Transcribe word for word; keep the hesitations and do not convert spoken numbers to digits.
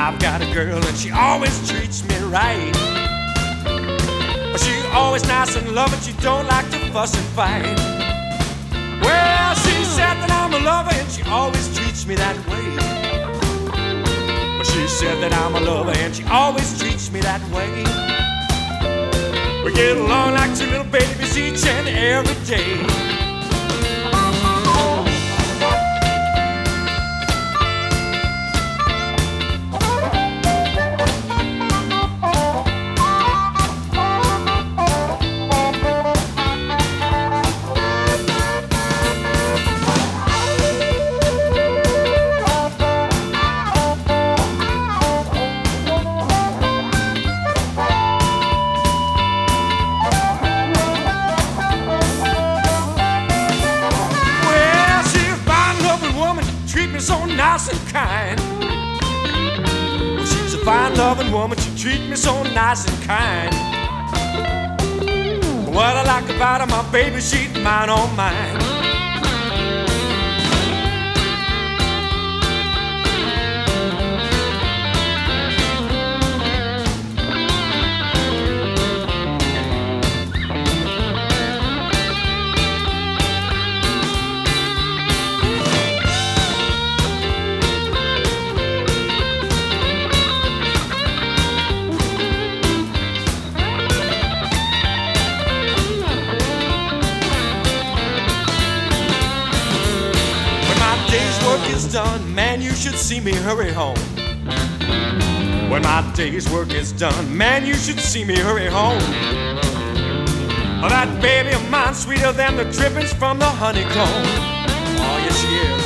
I've got a girl and she always treats me right. She's always nice and loving, she don't like to fuss and fight. Well, she said that I'm a lover and she always treats me that way. Well, she said that I'm a lover and she always treats me that way. We get along like two little babies each and every day. Treat me so nice and kind. Well, she's a fine loving woman, she treat me so nice and kind. What I like about her, my baby, she's mine, oh mine. Work is done, man, you should see me hurry home. When my day's work is done, man, you should see me hurry home. Oh, that baby of mine, sweeter than the drippings from the honeycomb. Oh, yes, she is.